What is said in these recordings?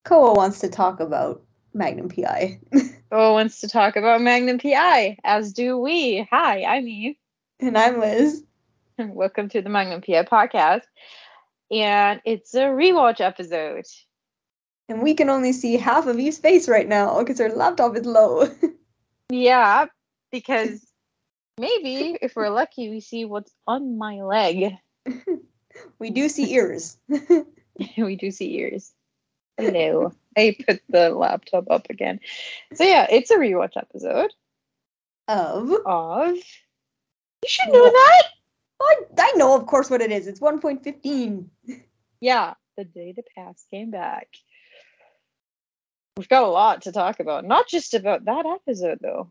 Koa wants to talk about Magnum PI. Koa wants to talk about Magnum PI, as do we. Hi, I'm Eve. And I'm Liz. Welcome to the Magnum PI podcast. And it's a rewatch episode. And we can only see half of Eve's face right now because her laptop is low. Yeah, because maybe if we're lucky, we see what's on my leg. We do see ears. We do see ears. Hello. I put the laptop up again. So yeah, it's a rewatch episode of. You should know that. I know, of course, what it is. It's 1.15. Yeah, the day the past came back. We've got a lot to talk about. Not just about that episode, though.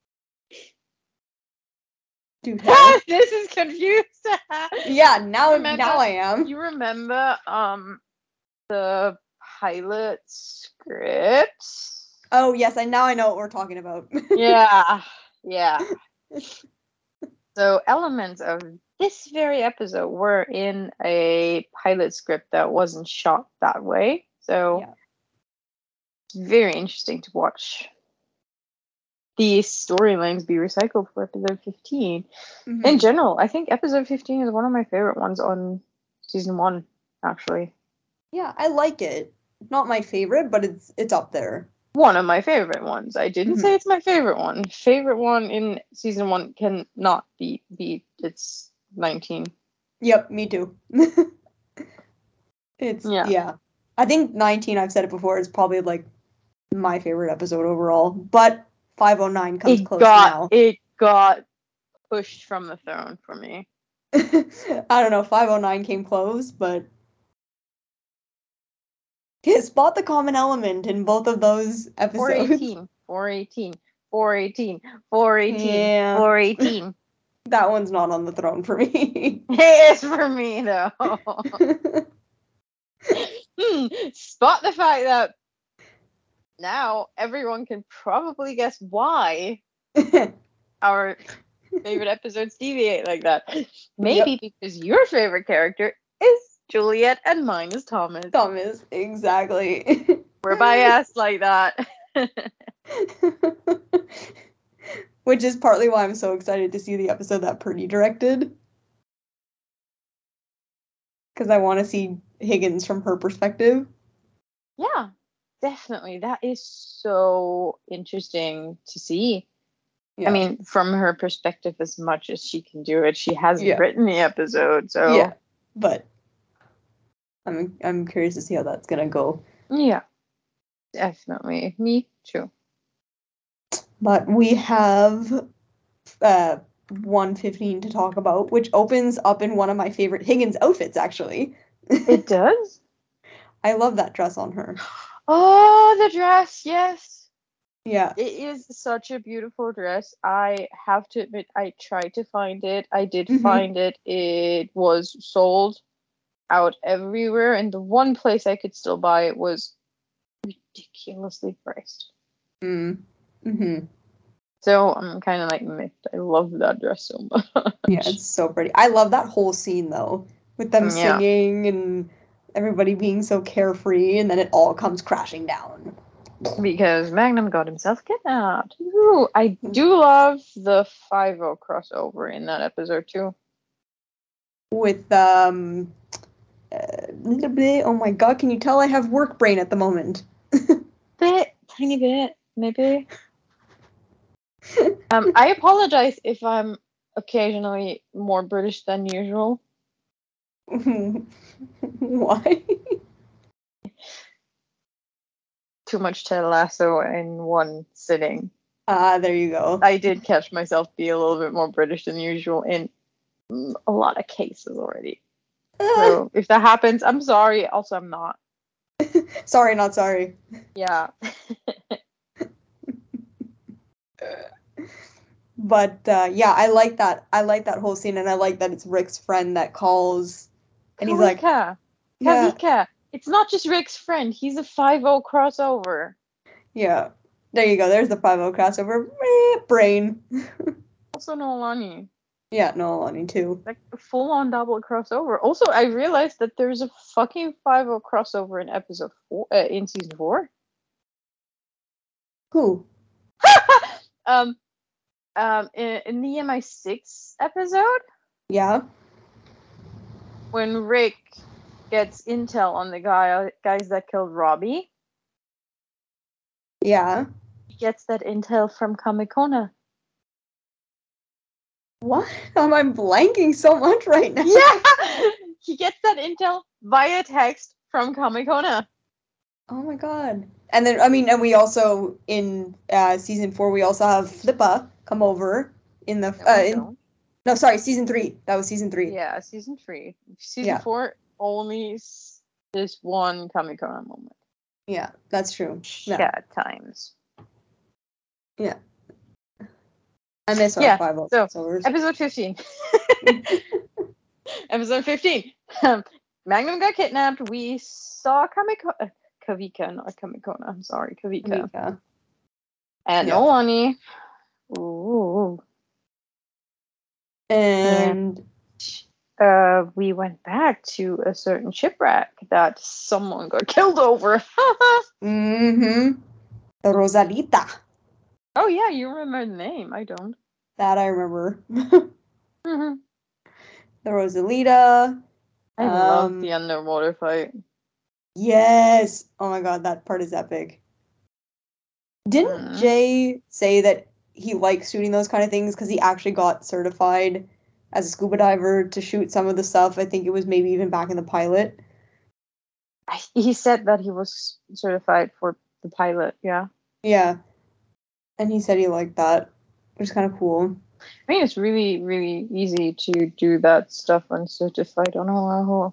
Dude, this is confused. Yeah, now I am. You remember the pilot script? Oh yes, I know what we're talking about. Yeah. So elements of this very episode were in a pilot script that wasn't shot that way. So yeah. It's very interesting to watch these storylines be recycled for episode 15. Mm-hmm. In general, I think episode 15 is one of my favorite ones on season 1, actually. Yeah, I like it. Not my favorite, but it's up there. One of my favorite ones. I didn't say it's my favorite one. Favorite one in season 1 cannot be it's 19. Yep, me too. Yeah. I think 19, I've said it before, is probably like my favorite episode overall. But 509 comes close now. It got pushed from the throne for me. I don't know, 509 came close, but spot the common element in both of those episodes. 418. Yeah. 418. That one's not on the throne for me. It is for me, though. Spot the fact that now everyone can probably guess why our favorite episodes deviate like that. Maybe because your favorite character is Juliet and mine is Thomas. Thomas, exactly. We're biased like that. Which is partly why I'm so excited to see the episode that Purdy directed. Because I want to see Higgins from her perspective. Yeah, definitely. That is so interesting to see. Yeah. I mean, from her perspective, as much as she can do it, she hasn't written the episode, so yeah. But I'm curious to see how that's gonna go. Yeah, definitely. Me too. But we have 115 to talk about, which opens up in one of my favorite Higgins outfits, actually. It does? I love that dress on her. Oh, the dress, yes. Yeah. It is such a beautiful dress. I have to admit, I tried to find it. I did find it. It was sold out everywhere, and the one place I could still buy it was ridiculously priced. So I'm kind of like miffed. I love that dress so much. Yeah, it's so pretty. I love that whole scene though, with them singing and everybody being so carefree, and then it all comes crashing down. Because Magnum got himself kidnapped. Ooh, I do love the 5-0 crossover in that episode too. With oh my god, can you tell I have work brain at the moment? Tiny bit, maybe. I apologize if I'm occasionally more British than usual. Why? Too much Ted Lasso in one sitting. There you go. I did catch myself be a little bit more British than usual in a lot of cases already. So if that happens, I'm sorry. Also, I'm not. Sorry, not sorry. Yeah. But I like that. I like that whole scene, and I like that it's Rick's friend that calls, and he's like, Kavika. It's not just Rick's friend. He's a 5-0 crossover. Yeah. There you go. There's the 5-0 crossover. Brain. Also Nolani. Yeah, Noelani too. Like a full-on double crossover. Also, I realized that there's a fucking 5 crossover in episode 4, in season 4. Who? In the MI6 episode, Yeah. when Rick gets intel on the guys that killed Robbie, Yeah. he gets that intel from Kamikona. What? I'm blanking so much right now. Yeah, he gets that intel via text from Kamikona. Oh my god. And then, I mean, and we also, in season 4, we also have Flippa come over in the, no, sorry, season 3. That was season 3. Yeah, season 3. Season 4, only this one Kamikona moment. Yeah, that's true. Yeah, times. Yeah. I miss our 5 so, episode 15. Episode 15. Magnum got kidnapped. We saw Kavika, not Kamikona. I'm sorry, Kavika. And Noelani. Ooh. And we went back to a certain shipwreck that someone got killed over. The Rosalita. Oh yeah, you remember the name. I don't. That I remember. The Rosalita. I love the underwater fight. Yes. Oh my god, that part is epic. Didn't Jay say that he likes shooting those kind of things because he actually got certified as a scuba diver to shoot some of the stuff? I think it was maybe even back in the pilot. He said that he was certified for the pilot, yeah. Yeah. And he said he liked that, which is kind of cool. I mean, it's really, really easy to do that stuff uncertified on Oahu.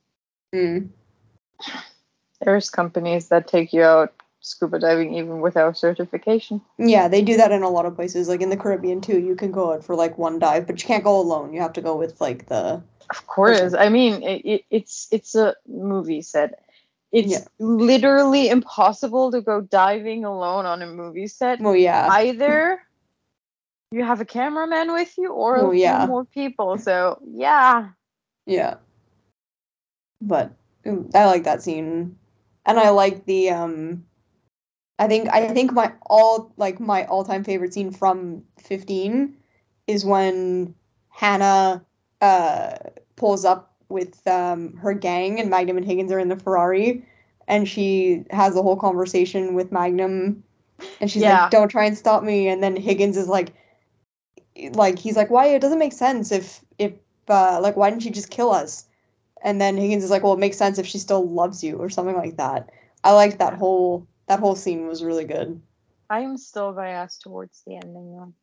There's companies that take you out scuba diving even without certification. Yeah, they do that in a lot of places, like in the Caribbean too. You can go out for like one dive, but you can't go alone. You have to go with like the. Of course, person. I mean it's a movie set. It's literally impossible to go diving alone on a movie set. Well, yeah. Either you have a cameraman with you or a few more people. So yeah. Yeah. But I like that scene, and I like the I think my all-time favorite scene from 15 is when Hannah pulls up with her gang and Magnum and Higgins are in the Ferrari and she has a whole conversation with Magnum and she's like, don't try and stop me, and then Higgins is like he's like, why, it doesn't make sense if like, why didn't you just kill us? And then Higgins is like, well, it makes sense if she still loves you or something like that. I liked that whole scene was really good. I'm still biased towards the ending though.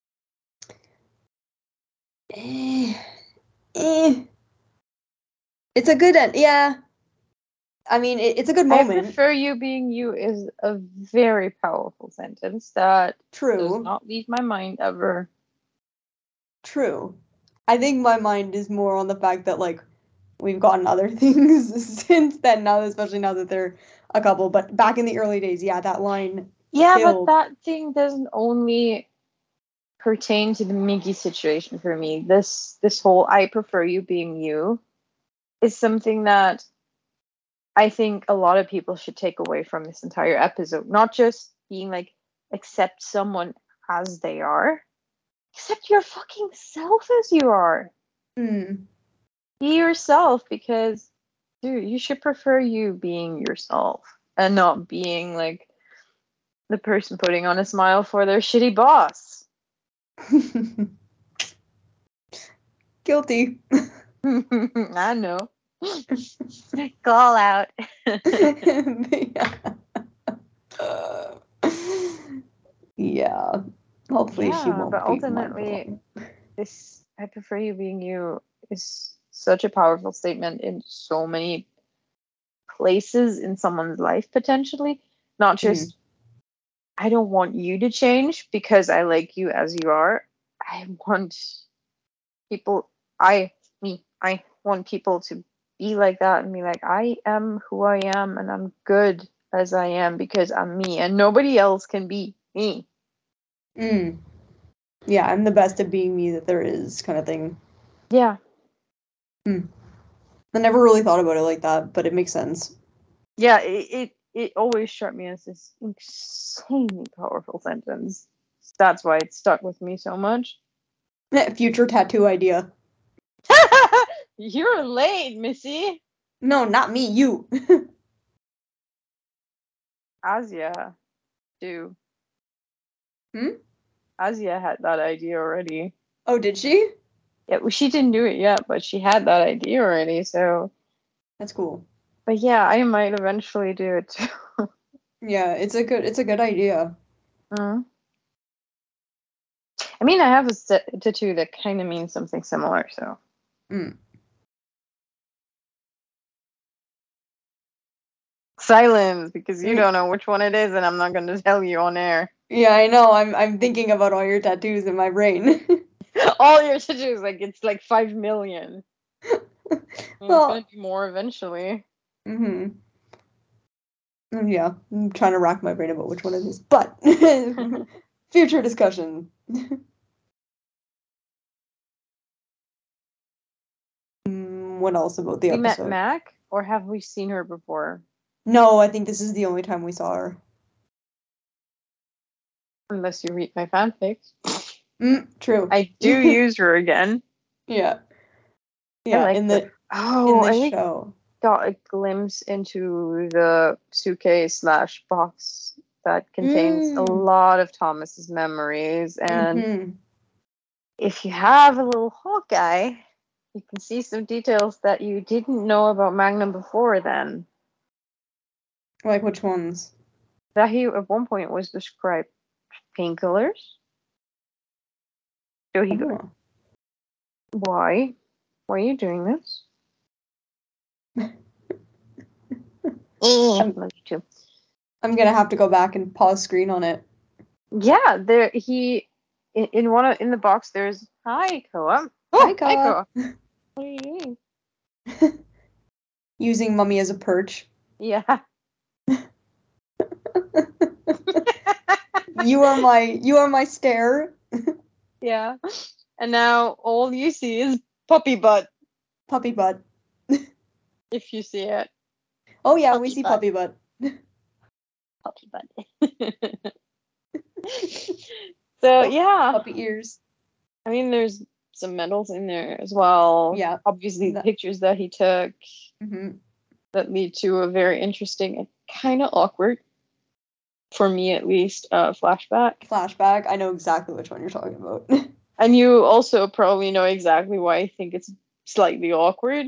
It's a good end. Yeah. I mean, it's a good moment. I prefer you being you is a very powerful sentence that does not leave my mind ever. True. I think my mind is more on the fact that like we've gotten other things since then, now, especially now that they're a couple. But back in the early days, that line. Yeah, killed. But that thing doesn't only pertain to the Miggy situation for me. This whole I prefer you being you is something that I think a lot of people should take away from this entire episode. Not just being like, accept someone as they are. Accept your fucking self as you are. Be yourself, because, dude, you should prefer you being yourself and not being like the person putting on a smile for their shitty boss. Guilty. I know. Call out. Yeah. Hopefully she won't. But ultimately, this I prefer you being you is such a powerful statement in so many places in someone's life, potentially. Not just, I don't want you to change because I like you as you are. I want people, I want people to be like that and be like, I am who I am and I'm good as I am because I'm me and nobody else can be me. Yeah, I'm the best at being me that there is, kind of thing. Yeah. I never really thought about it like that, but it makes sense. Yeah, it always struck me as this insanely powerful sentence. That's why it stuck with me so much. Future tattoo idea. You're late, Missy. No, not me, you. Asia, too. Asia had that idea already. Oh, did she? Yeah, well, she didn't do it yet, but she had that idea already, so. That's cool. But yeah, I might eventually do it too. Yeah, it's a good idea. I mean, I have a tattoo that kind of means something similar, so. Silence, because you don't know which one it is, and I'm not going to tell you on air. Yeah, I know. I'm thinking about all your tattoos in my brain. All your tattoos, like it's like 5 million. Well, it's gonna be more eventually. Yeah, I'm trying to rack my brain about which one it is, but future discussion. What else about the episode? We met Mac, or have we seen her before? No, I think this is the only time we saw her. Unless you read my fanfics. True. I do use her again. Yeah. Yeah, like in the show. Got a glimpse into the suitcase / box that contains a lot of Thomas's memories, and if you have a little Hawkeye, you can see some details that you didn't know about Magnum before then. Like which ones? That he at one point was prescribed painkillers. So he goes, why? Why are you doing this? I'm gonna have to go back and pause screen on it. Yeah, there in the box there's hi Koa. Hi Koa. What are you doing? Using Mummy as a perch. Yeah. You are my stare. Yeah. And now all you see is puppy butt. Puppy butt. If you see it. Oh yeah, we see puppy butt. Puppy butt. So yeah. Puppy ears. I mean, there's some medals in there as well. Yeah. Obviously, pictures that he took that lead to a very interesting and kind of awkward, for me at least, flashback. Flashback. I know exactly which one you're talking about. And you also probably know exactly why I think it's slightly awkward.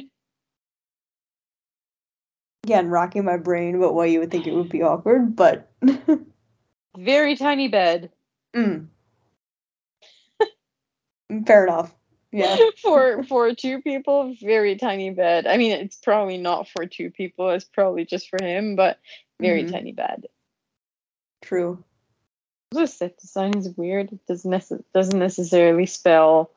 Again, racking my brain about why you would think it would be awkward, but very tiny bed. Fair enough. Yeah. For two people, very tiny bed. I mean, it's probably not for two people. It's probably just for him, but very tiny bed. True. The set design is weird. It doesn't necessarily spell,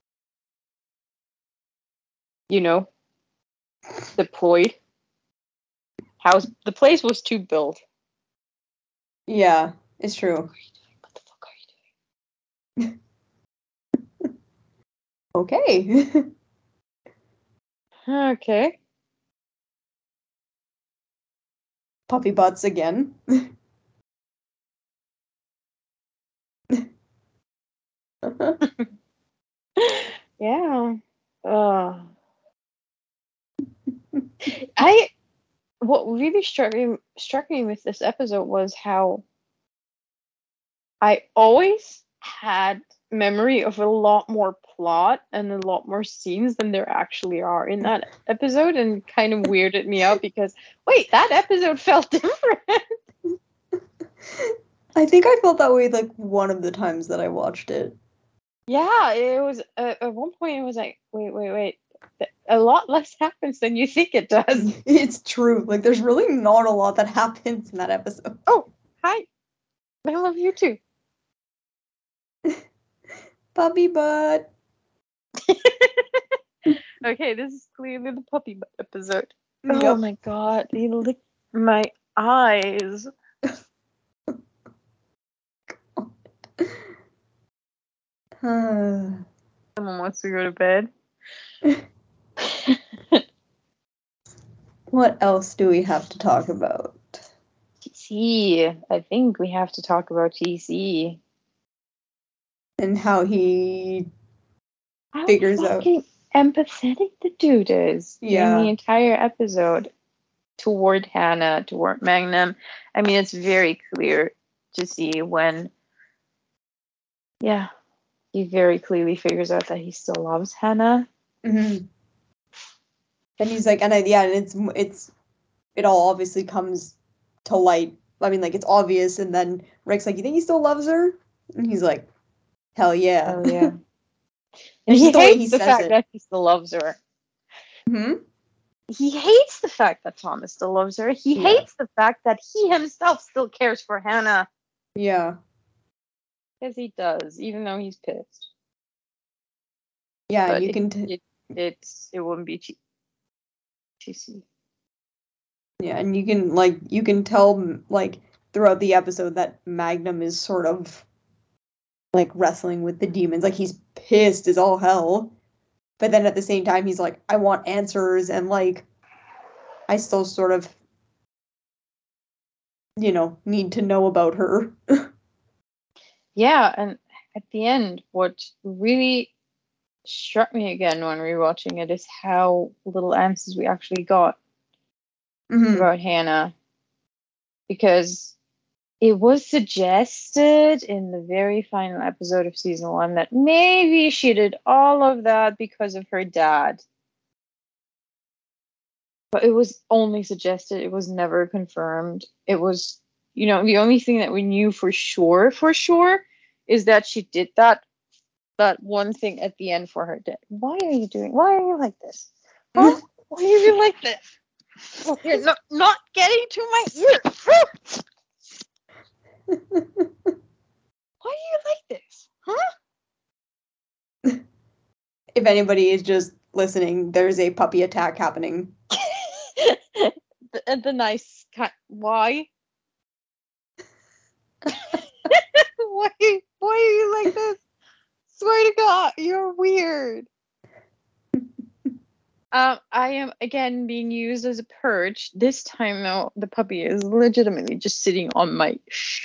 deployed. The place was too built. Yeah, it's true. What the fuck are you doing? Okay. Okay. Puppy butts again. Yeah. What really struck me with this episode was how I always had memory of a lot more plot and a lot more scenes than there actually are in that episode, and kind of weirded me out because wait, that episode felt different. I think I felt that way like one of the times that I watched it. Yeah, it was at one point it was like, wait. A lot less happens than you think it does. It's true. Like, there's really not a lot that happens in that episode. Oh, hi. I love you too. Puppy butt. Okay, this is clearly the puppy butt episode. Yep. Oh my god, he licked my eyes. Someone wants to go to bed. What else do we have to talk about? TC. I think we have to talk about TC. And how he How figures out. fucking empathetic the dude is during the entire episode toward Hannah, toward Magnum. I mean, it's very clear to see when, he very clearly figures out that he still loves Hannah. Mm-hmm. And he's like, and it all obviously comes to light. I mean, like, it's obvious, and then Rick's like, you think he still loves her? And he's like, hell yeah. Oh yeah. And he hates the the fact that he still loves her. Hmm? He hates the fact that Thomas still loves her. He hates the fact that he himself still cares for Hannah. Yeah. Because he does, even though he's pissed. Yeah, but and you can it wouldn't be TC. Yeah, and you can tell like throughout the episode that Magnum is sort of like wrestling with the demons. Like, he's pissed as all hell. But then at the same time he's like, I want answers, and like I still sort of need to know about her. Yeah, and at the end, what really struck me again when rewatching it is how little answers we actually got about Hannah. Because it was suggested in the very final episode of season 1 that maybe she did all of that because of her dad. But it was only suggested. It was never confirmed. It was, the only thing that we knew for sure, is that she did that one thing at the end for her dad. Why are you like this? Huh? Why are you like this? Oh, you're not getting to my ear. Why are you like this? Huh? If anybody is just listening, there's a puppy attack happening. the nice cat. Why? Why are you like this? Swear to God, you're weird. I am again being used as a perch. This time, though, the puppy is legitimately just sitting on my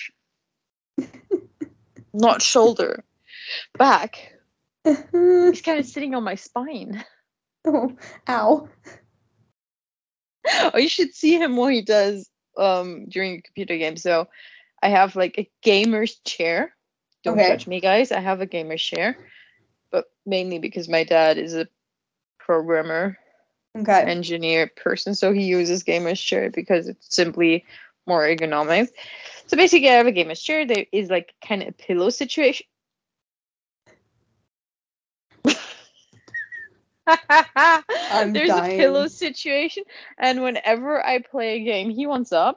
not shoulder, back. He's kind of sitting on my spine. Oh, ow. Oh, you should see him what he does during a computer game. So I have like a gamer's chair. Don't judge me, guys. I have a gamer's chair, but mainly because my dad is a programmer, engineer person, so he uses gamer's chair because it's simply more ergonomic. So basically, I have a gamer's chair. There is like kind of a pillow situation. There's dying. A pillow situation, and whenever I play a game, he wants up,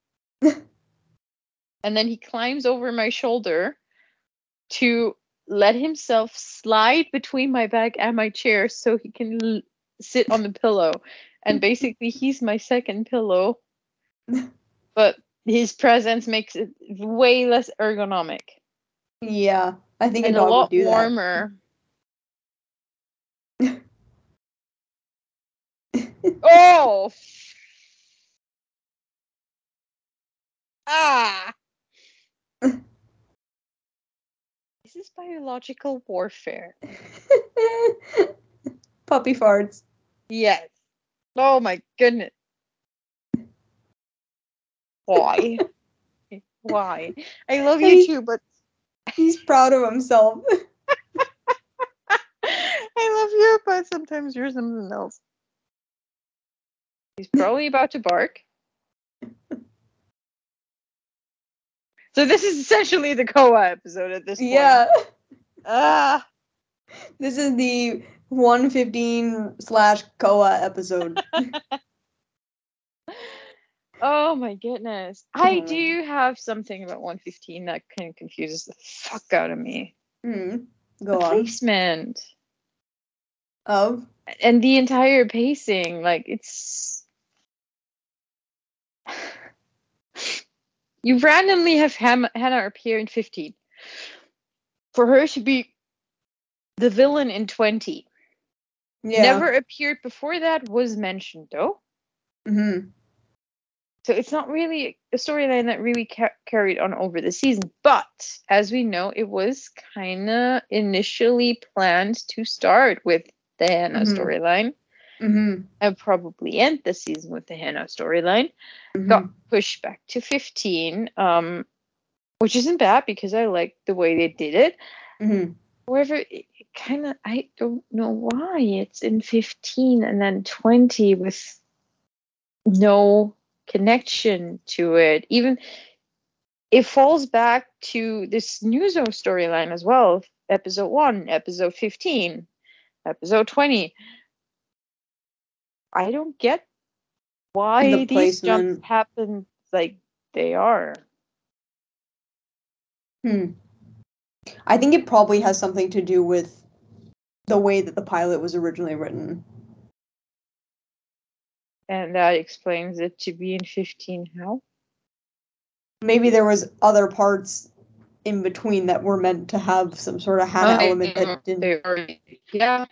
and then he climbs over my shoulder to let himself slide between my back and my chair so he can sit on the pillow. And basically, he's my second pillow, but his presence makes it way less ergonomic. Yeah, I think a dog would do that. And a lot warmer. Oh! Ah! This is biological warfare. Puppy farts. Yes. Oh my goodness. Why? Why? I love you too, but he's proud of himself. I love you, but sometimes you're something else. He's probably about to bark. So this is essentially the Koa episode at this point. Yeah. Ah. This is the 115/Koa episode. Oh my goodness. I do have something about 115 that kind of confuses the fuck out of me. Go the on. Placement. Of? And the entire pacing. Like, it's... You randomly have Hannah appear in 15. For her to be The villain in 20 never appeared before that, was mentioned though. Mm-hmm. So it's not really a storyline that really carried on over the season. But as we know, it was kind of initially planned to start with the Hannah storyline. And probably end the season with the Hannah storyline. Got pushed back to 15, which isn't bad because I like the way they did it. However, it kind of, I don't know why it's in 15 and then 20 with no connection to it. Even it falls back to this Nuzo storyline as well. Episode 1, episode 15, episode 20. I don't get why these jumps happen like they are. I think it probably has something to do with the way that the pilot was originally written. And that explains it to be in 15 how? Maybe there was other parts in between that were meant to have some sort of Hannah element that didn't. Yeah.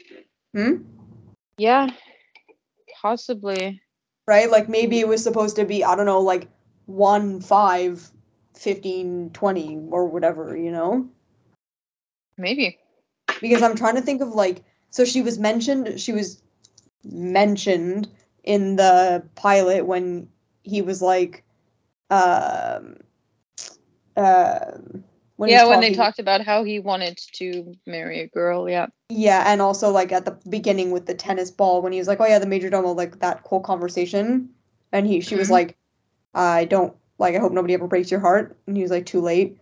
Yeah. Possibly. Right? Like maybe it was supposed to be, I don't know, like 1, 5, 15, 20 or whatever, you know? Maybe. Because I'm trying to think of like, so she was mentioned in the pilot when he was like, when they talked about how he wanted to marry a girl, yeah. Yeah, and also like at the beginning with the tennis ball when he was like, oh yeah, the major domo, like that whole conversation, and she was like, I hope nobody ever breaks your heart, and he was like, too late.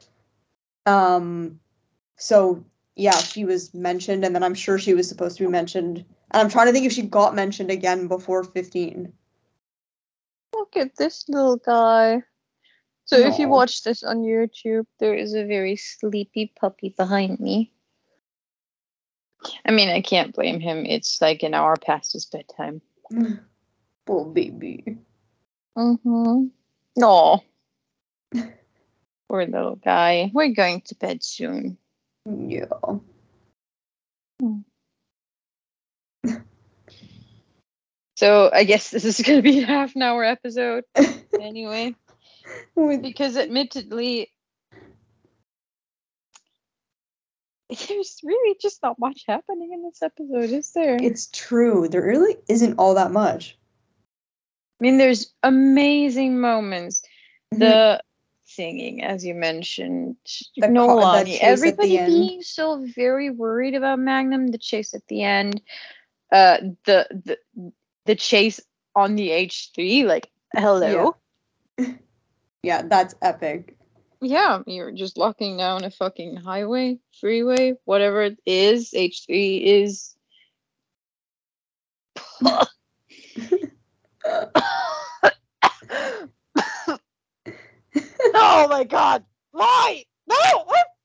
So yeah, she was mentioned, and then I'm sure she was supposed to be mentioned, and I'm trying to think if she got mentioned again before 15. Look at this little guy. So if you watch this on YouTube, there is a very sleepy puppy behind me. I mean, I can't blame him. It's like an hour past his bedtime. Poor baby. No. Poor little guy. We're going to bed soon. Yeah. So I guess this is going to be a half-an-hour episode anyway. Because admittedly, there's really just not much happening in this episode, is there? It's true. There really isn't all that much. I mean, there's amazing moments. The singing, as you mentioned, Noelani, everybody being so very worried about Magnum, the chase at the end, the chase on the H3, like, hello. Yeah, that's epic. Yeah, you're just locking down a fucking highway, freeway, whatever it is. H3 is. Oh my god! Why? No!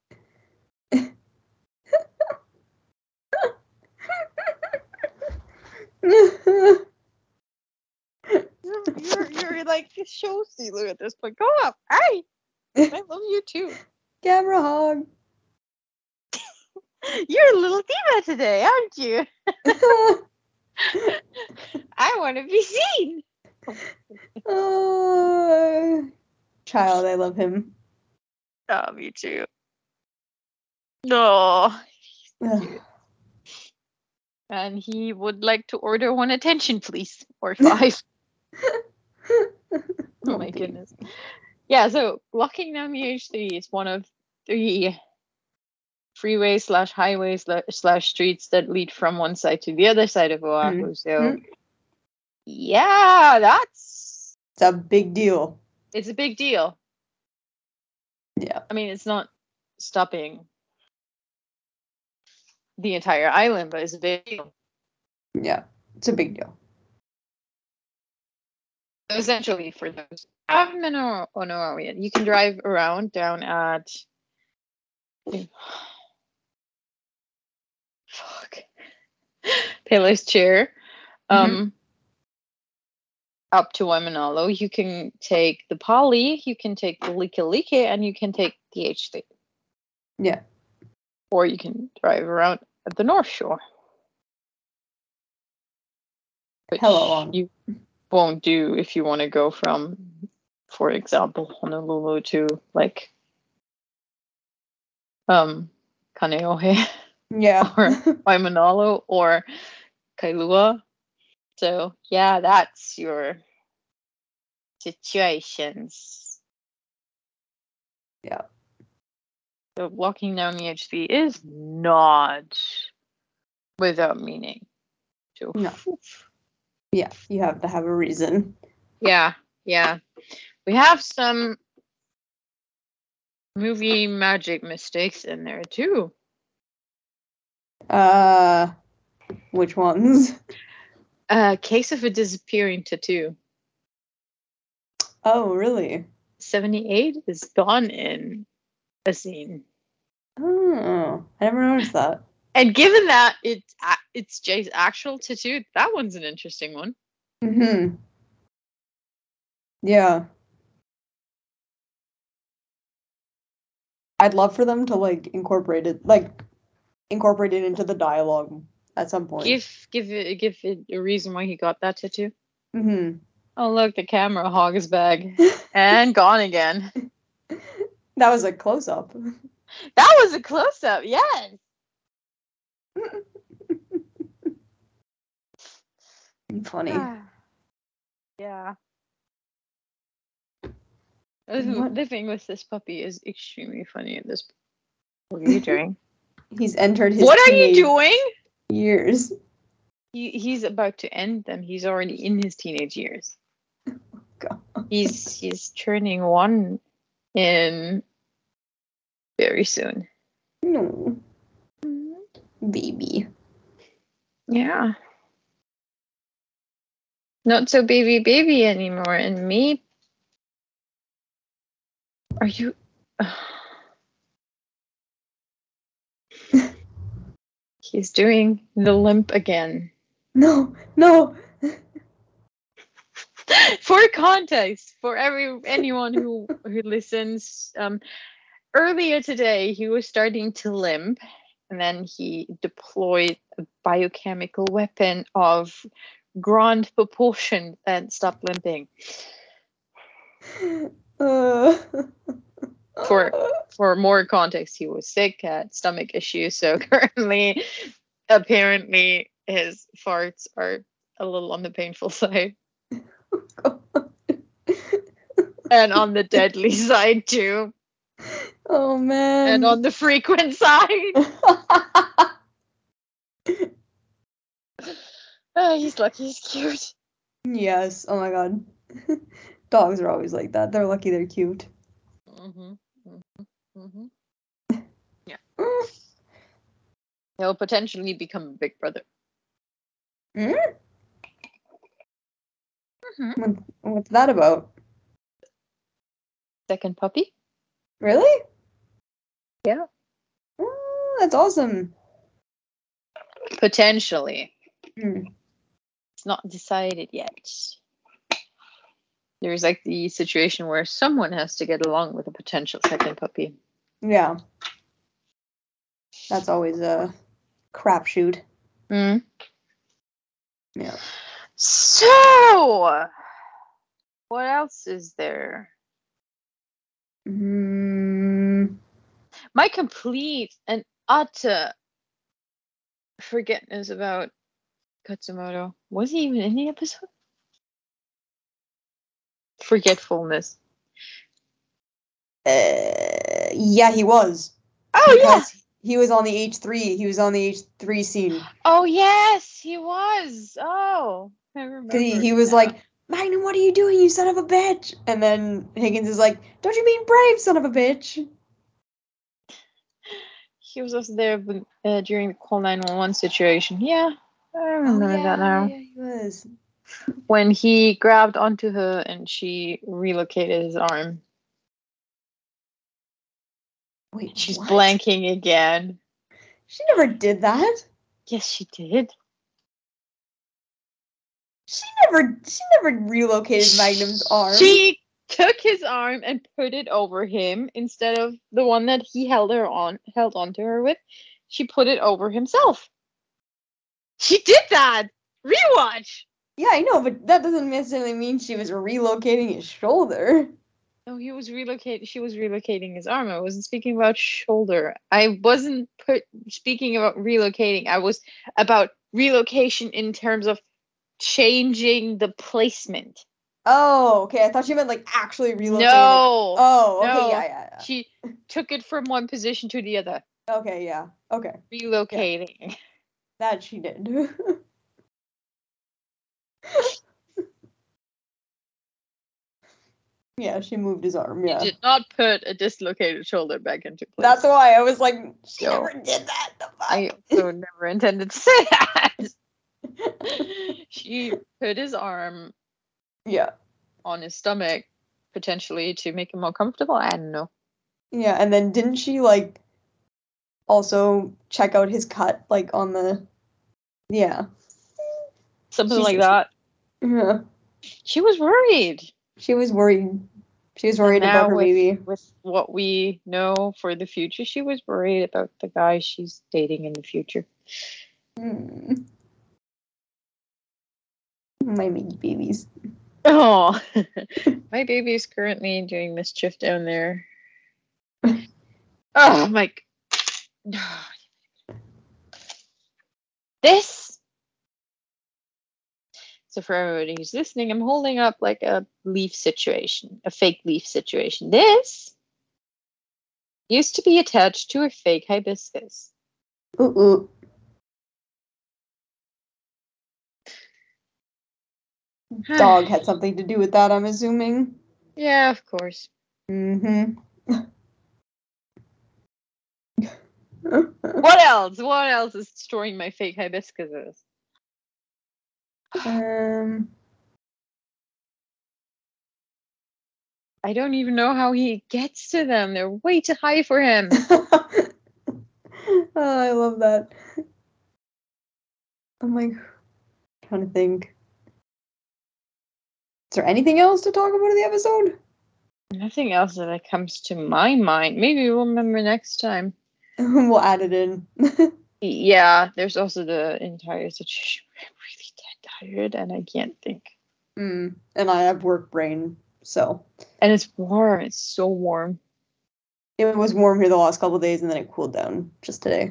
You're like a show stealer at this point. Go up! Hey! I love you too. Camera hog. You're a little diva today, aren't you? I want to be seen. Child, I love him. Oh, me too. No. And he would like to order 1 attention, please. Or 5. Oh my goodness. Yeah, so locking down the H3 is one of 3 freeways / highways / streets that lead from one side to the other side of Oahu. So yeah, it's a big deal. It's a big deal. Yeah. I mean, it's not stopping the entire island, but it's a big deal. Yeah, it's a big deal. Essentially, for those who haven't been on Oahu yet, you can drive around down at Pele's Chair, up to Waimanalo. You can take the Pali, you can take the Likelike, and you can take the H3. Yeah. or you can drive around at the North Shore. Which Hello. you won't do if you want to go from, for example, Honolulu to like Kaneohe Yeah. or Waimanalo or Kailua. So yeah, that's your situations. Yeah. So walking down the HB is not without meaning. So, No. Yeah, you have to have a reason. Yeah. We have some movie magic mistakes in there too. Which ones? Case of a disappearing tattoo. Oh, really? 78 is gone in a scene. Oh, I never noticed that. And given that it's Jay's actual tattoo, that one's an interesting one. Mm-hmm. Yeah. I'd love for them to incorporate it into the dialogue at some point. Give it a reason why he got that tattoo. Mm-hmm. Oh look, the camera hog his bag and gone again. That was a close-up. That was a close-up, yes. Funny. Yeah. What? Living with this puppy is extremely funny at this point. What are you doing? He's entered his What are you teenage doing? years. He's about to end them. He's already in his teenage years. God. He's turning 1 in very soon. No. Baby. Yeah. Not so baby anymore. And me? Are you... He's doing the limp again. No. For context, for anyone who listens, earlier today he was starting to limp, and then he deployed a biochemical weapon of grand proportion and stopped limping. For more context, he was sick, had stomach issues, so currently, apparently, his farts are a little on the painful side. And on the deadly side too. Oh man. And on the frequent side. He's lucky he's cute. Yes. Oh my god. Dogs are always like that. They're lucky they're cute. Yeah. He'll potentially become a big brother. What's that about? Second puppy? Really? Yeah. Oh, that's awesome. Potentially. It's not decided yet. There's the situation where someone has to get along with a potential second puppy. Yeah. That's always a crapshoot. Yeah. So, what else is there? My complete and utter forgetfulness about Katsumoto. Was he even in the episode? Forgetfulness. Yeah, he was. Oh, because he was on the H3. He was on the H3 scene. Oh, yes, he was. Oh, I remember. Because he was like, Magnum, what are you doing, you son of a bitch? And then Higgins is like, don't you mean brave, son of a bitch? He was also there during the call 911 situation. Yeah, I remember that now. Yeah, he was. When he grabbed onto her and she relocated his arm. Wait, she's what? blanking again. She never did that. Yes, she did. She never relocated Magnum's arm. She took his arm and put it over him instead of the one that he held onto her with. She put it over himself. She did that. Rewatch. Yeah, I know, but that doesn't necessarily mean she was relocating his shoulder. No, he was relocating. She was relocating his arm. I wasn't speaking about shoulder. I wasn't speaking about relocating. I was about relocation in terms of changing the placement. Oh, okay. I thought you meant like actually relocating. No. Oh, okay. No. Yeah. She took it from one position to the other. Okay, yeah. Okay. Relocating. Yeah. That she did. Yeah, she moved his arm. Yeah. She did not put a dislocated shoulder back into place. That's why I was like, she never did that. I also never intended to say that. She put his arm on his stomach, potentially to make him more comfortable. I don't know. Yeah, and then didn't she like also check out his cut like on the something like that. Yeah. She was worried. She was worried. She was worried about her baby. With what we know for the future, she was worried about the guy she's dating in the future. My babies. Oh, my baby is currently doing mischief down there. Oh my! This. So for everybody who's listening, I'm holding up like a leaf situation, a fake leaf situation. This used to be attached to a fake hibiscus. Ooh. Dog had something to do with that, I'm assuming. Yeah, of course. Mm-hmm. What else? What else is destroying my fake hibiscuses? I don't even know how he gets to them. They're way too high for him. Oh, I love that. I'm like trying to think. Is there anything else to talk about in the episode? Nothing else that comes to my mind. Maybe we'll remember next time. We'll add it in. Yeah, there's also the entire situation. I'm really dead tired and I can't think. And I have work brain, so. And it's warm. It's so warm. It was warm here the last couple of days and then it cooled down just today.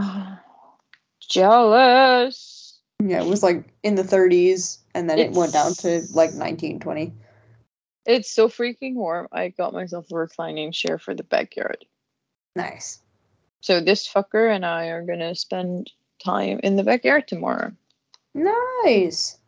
Jealous. Yeah, it was like in the 30s and then it went down to like 19, 20. It's so freaking warm. I got myself a reclining chair for the backyard. Nice. So this fucker and I are gonna spend time in the backyard tomorrow. Nice.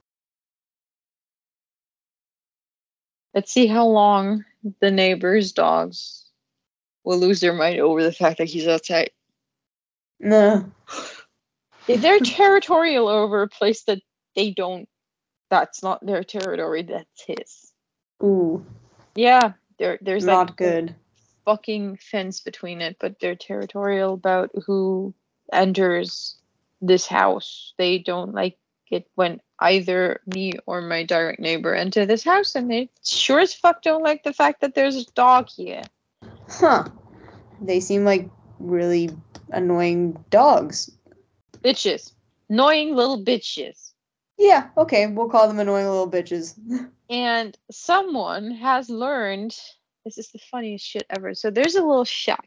Let's see how long the neighbors' dogs will lose their mind over the fact that he's outside. Nah. They're territorial over a place that they don't. That's not their territory. That's his. Ooh. Yeah, there's not like good. Fucking fence between it, but they're territorial about who enters this house. They don't like it when either me or my direct neighbor enter this house, and they sure as fuck don't like the fact that there's a dog here. Huh. They seem like really annoying dogs. Bitches. Annoying little bitches. Yeah, okay, we'll call them annoying little bitches. And someone has learned, this is the funniest shit ever. So there's a little shack.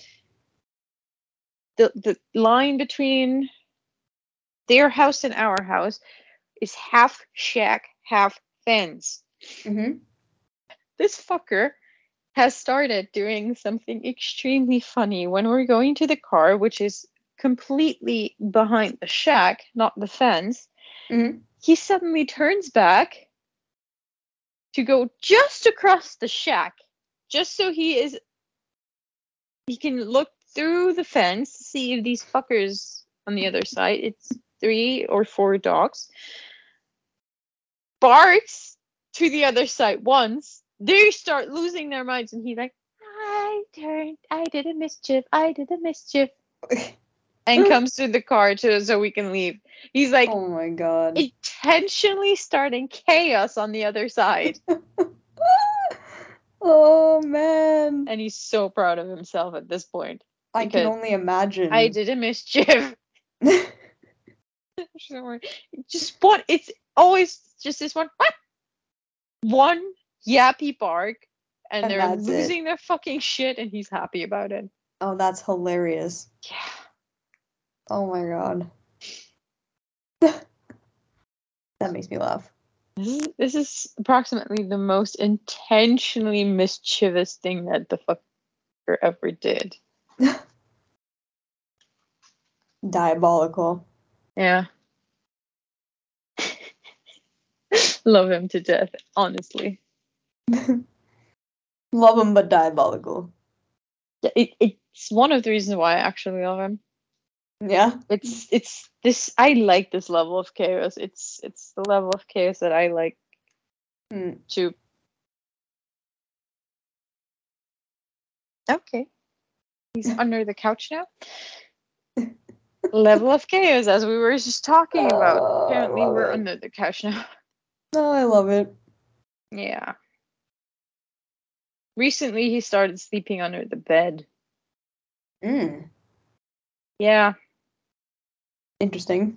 The line between their house and our house is half shack, half fence. Mm-hmm. This fucker has started doing something extremely funny when we're going to the car, which is completely behind the shack, not the fence. Mm-hmm. He suddenly turns back to go just across the shack, just so he can look through the fence to see if these fuckers on the other side, it's 3 or 4 dogs, barks to the other side once. They start losing their minds, and he's like, I did a mischief, and comes to the car so we can leave. He's like, oh my god, intentionally starting chaos on the other side. Oh man. And he's so proud of himself at this point. I can only imagine. I did a mischief. Just what? It's always just this one. What? One yappy bark, and they're losing their fucking shit, and he's happy about it. Oh, that's hilarious. Yeah. Oh my god. That makes me laugh. This is approximately the most intentionally mischievous thing that the fucker ever did. Diabolical. Yeah. Love him to death, honestly. Love him, but diabolical. It's one of the reasons why I actually love him. Yeah. It's this. I like this level of chaos. It's the level of chaos that I like to. Okay. He's under the couch now. Level of chaos, as we were just talking about. Apparently, we're under the couch now. Oh, I love it. Yeah. Recently, he started sleeping under the bed. Yeah. Interesting.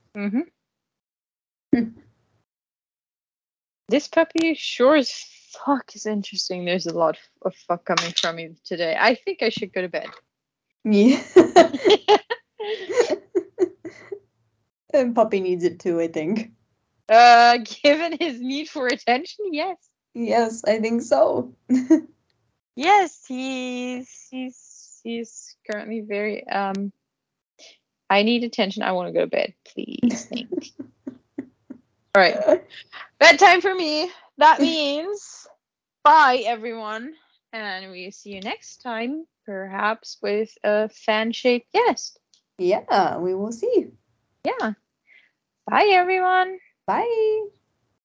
This puppy sure as fuck is interesting. There's a lot of fuck coming from you today. I think I should go to bed. Yeah. And puppy needs it too, I think. Given his need for attention, yes. Yes, I think so. Yes, he's currently very I need attention. I want to go to bed, please. Thanks. All right. Bedtime for me. That means bye, everyone. And we see you next time, perhaps with a fan-shaped guest. Yeah, we will see. Yeah. Bye, everyone. Bye.